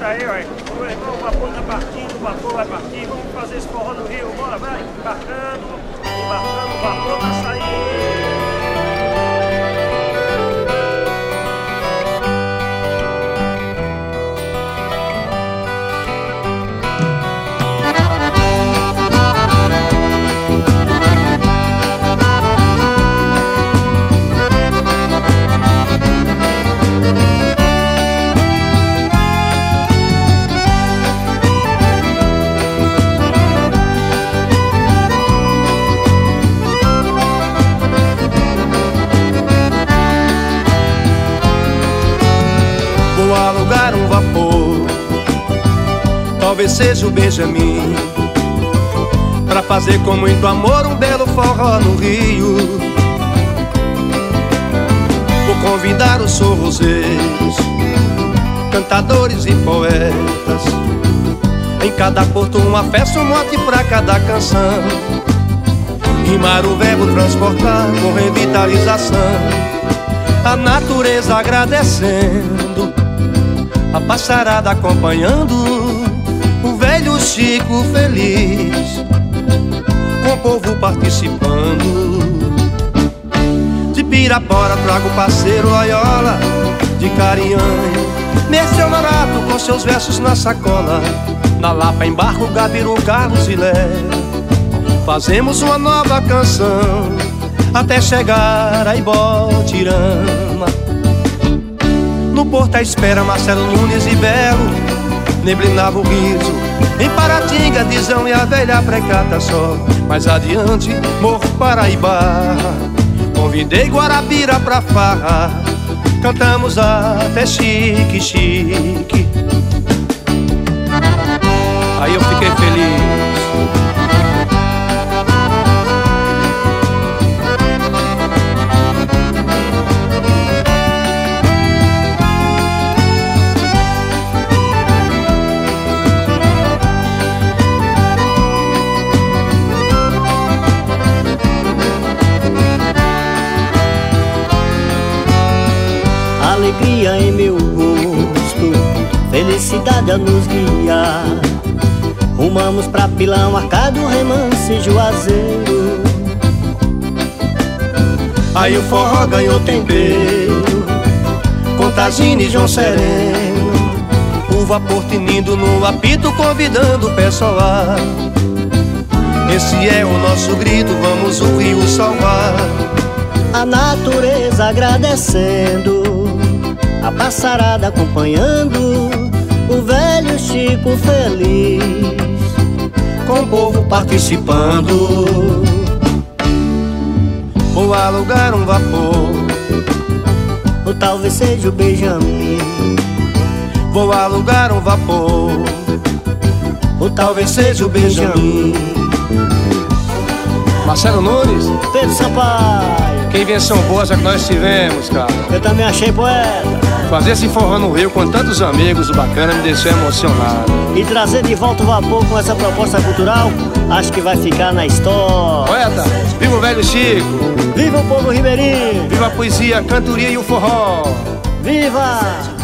aí, olha. O irmão, o vapor tá partindo, o vapor vai partir. Vamos fazer esse forró no rio. Bora, vai. Embarcando, o vapor vai sair. Vou alugar um vapor, talvez seja o Benjamin, pra fazer com muito amor um belo forró no Rio. Vou convidar os sorrozeiros, cantadores e poetas, em cada porto uma festa, um mote pra cada canção. Rimar o verbo transportar com revitalização, a natureza agradecendo, a passarada acompanhando, o velho Chico feliz, com o povo participando. De Pirapora trago o parceiro Loyola, de Carinhanha, mestre Honorato com seus versos na sacola. Na Lapa embarca o Gabiru, Carlos e Lé, fazemos uma nova canção até chegar a Ibotirama. No porto à espera Marcelo Nunes e Belo, neblinava o riso em Paratinga, Dizão e a velha precata só. Mais adiante, Morro Paraíba, convidei Guarabira pra farra, cantamos até chique, chique. Aí eu fiquei feliz. Alegria em meu rosto, felicidade a nos guiar. Rumamos pra Pilão, Arcado, Remanso, Juazeiro. Aí o forró ganhou tempero, Contagina e João Sereno, o vapor tinindo no apito, convidando o pessoal. Esse é o nosso grito, vamos o rio salvar. A natureza agradecendo, a passarada acompanhando, o velho Chico feliz, com o povo participando. Vou alugar um vapor, ou talvez seja o Benjamin. Vou alugar um vapor, ou talvez seja o Benjamin. Marcelo Nunes, Pedro Sampaio, que invenção boa já que nós tivemos, cara. Eu também achei poeta. Fazer esse forró no Rio com tantos amigos, o bacana, me deixou emocionado. E trazer de volta o vapor com essa proposta cultural, acho que vai ficar na história. Poeta, viva o velho Chico! Viva o povo ribeirinho! Viva a poesia, a cantoria e o forró! Viva!